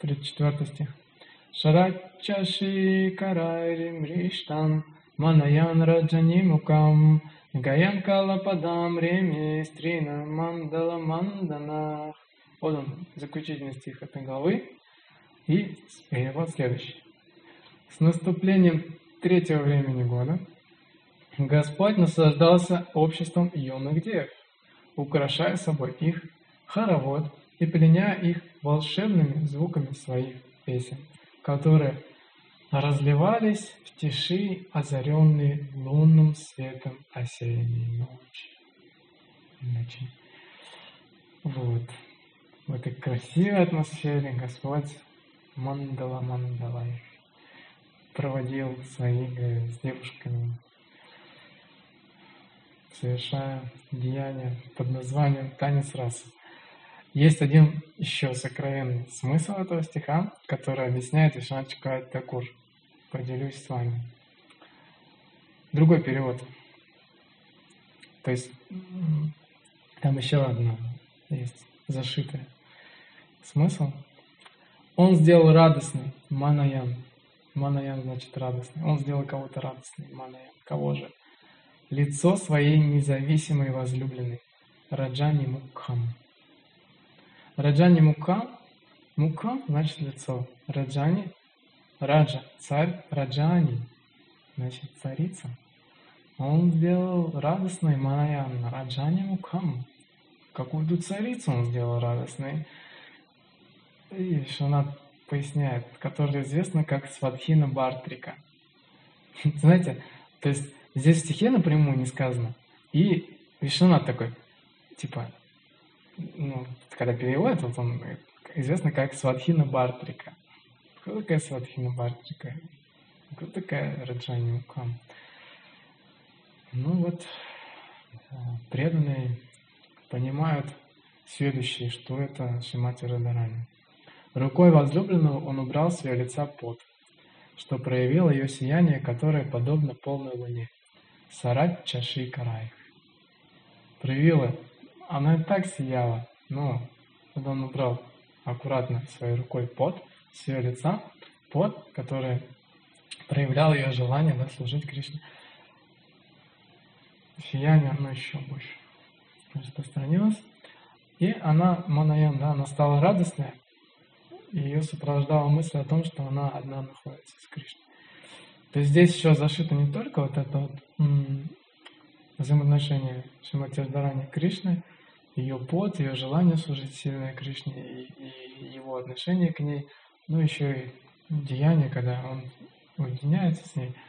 34 стих. Шарачаши карайрим риштам манаян раджани мукам гаян калападам реми стрина мандала манданах. Вот он, заключительный стих этой главы. И перевод следующий. С наступлением третьего времени года Господь наслаждался обществом юных дев, украшая собой их хоровод и пленяя их волшебными звуками своих песен, которые разливались в тиши, озаренные лунным светом осенней ночи. Вот. В этой красивой атмосфере Господь Мандалай проводил свои игры с девушками, совершая деяния под названием «Танец рас». Есть один еще сокровенный смысл этого стиха, который объясняет Вишванат Чакрабарти Такур. Поделюсь с вами. Другой перевод. То есть там еще одно есть зашитое смысл. Он сделал радостный манаян. Манаян значит радостный. Он сделал кого-то радостный манаян. Кого же? Лицо своей независимой возлюбленной. Раджани Мукхам. Раджани Мукхам. Мукхам значит лицо. Раджани. Раджа. Царь. Раджани. Значит царица. Он сделал радостный манаян. Раджани Мукхам. Какую-то царицу он сделал радостной. И Вишванат поясняет, которая известна как Свадхина Бартрика. Знаете, то есть здесь в стихе напрямую не сказано. И Вишванат такой, типа, когда переводит, вот он известно как Свадхина Бартрика. Кто такая Свадхина Бартрика? Кто такая Раджани Мукхам? Преданные понимают следующее, что это Шримати Радхарани. Рукой возлюбленного он убрал с ее лица пот, что проявило ее сияние, которое подобно полной луне. Сарат Чаши Карай. Проявила, она и так сияла, но когда он убрал аккуратно своей рукой пот с ее лица, пот, который проявлял ее желание служить Кришне, сияние оно еще больше распространилось. И она, Манаян, она стала радостная, и ее сопровождала мысль о том, что она одна находится с Кришной. То есть здесь еще зашито не только вот это взаимоотношение Шримати Радхарани к Кришне, ее пот, ее желание служить сильной Кришне и его отношение к ней, но еще и деяние, когда он уединяется с ней,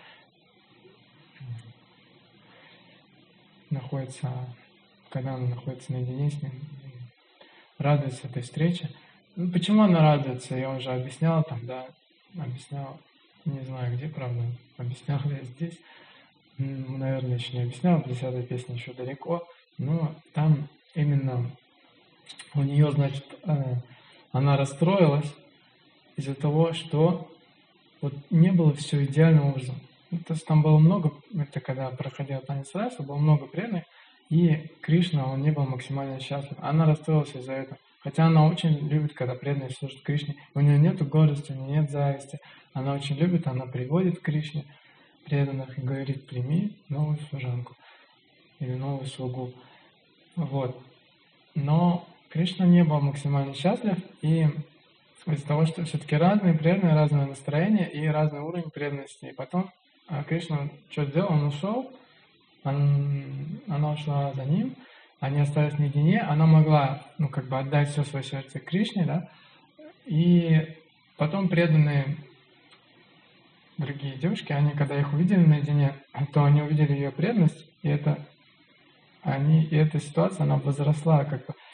когда она находится наедине с ним, радуется этой встрече. Почему она радуется? Я уже объяснял объяснял, не знаю где, правда, объяснял я здесь. Наверное, еще не объяснял, 10-я песня еще далеко, но там именно у нее, значит, она расстроилась из-за того, что вот не было все идеальным образом. То есть там было много, это когда проходил танец раса, было много преданных, и Кришна, он не был максимально счастлив. Она расстроилась из-за этого. Хотя она очень любит, когда преданные служат Кришне. У нее нет гордости, у нее нет зависти. Она очень любит, она приводит к Кришне преданных и говорит: прими новую служанку или новую слугу. Вот. Но Кришна не был максимально счастлив, и из-за того, что все-таки разные преданные, разное настроение и разный уровень преданности. И потом Кришна что сделал? Он ушел, она ушла за ним, они остались наедине, она могла, отдать все свое сердце Кришне, да, и потом преданные другие девушки, они, когда их увидели наедине, то они увидели ее преданность, и эта ситуация, она возросла,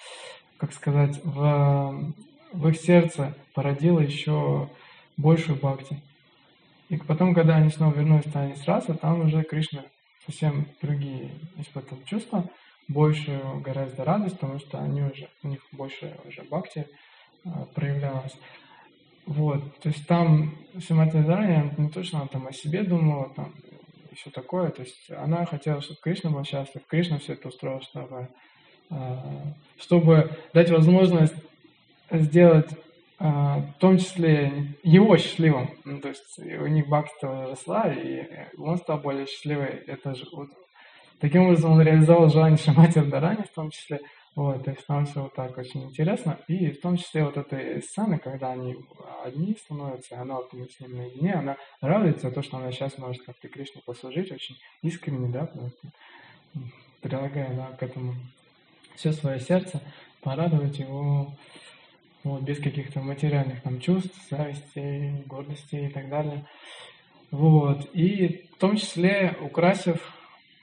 в их сердце породила еще большую бхакти. И потом, когда они снова вернулись в танец раса, там уже Кришна совсем другие испытывал чувства, больше гораздо радость, потому что у них больше уже бхакти проявлялась. Вот, то есть там Шримати Радхарани, не то, что она там о себе думала, там и все такое, то есть она хотела, чтобы Кришна был счастлив, Кришна все это устроил, чтобы дать возможность сделать в том числе его счастливым. Ну, то есть у них бхакти росла, и он стал более счастливый. Это же вот таким образом он реализовал желание Шримати Радхарани в том числе. Вот, то есть там все вот так очень интересно. И в том числе вот этой сцены, когда они одни становятся, и она вот с ним наедине, она радуется то, что она сейчас может как-то Кришне послужить очень искренне, да, просто прилагая, да, к этому все свое сердце, порадовать его вот, без каких-то материальных там чувств, зависти, гордости и так далее. Вот. И в том числе, украсив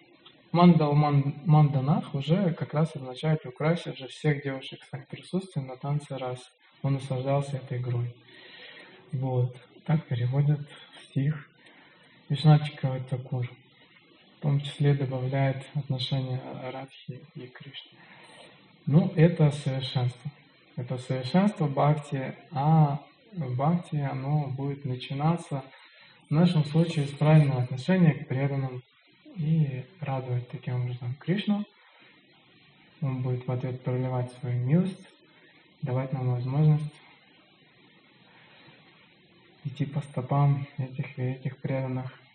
Манданах, уже как раз означает украсив же всех девушек своим присутствием на танце раз. Он наслаждался этой игрой. Вот. Так переводят стих Вишнатчика Такур. В том числе добавляет отношения Радхи и Кришны. Ну, это совершенство. Это совершенство бхакти, а бхакти, оно будет начинаться в нашем случае с правильного отношения к преданным и радовать таким образом Кришну. Он будет в ответ проливать свою милость, давать нам возможность идти по стопам этих великих преданных.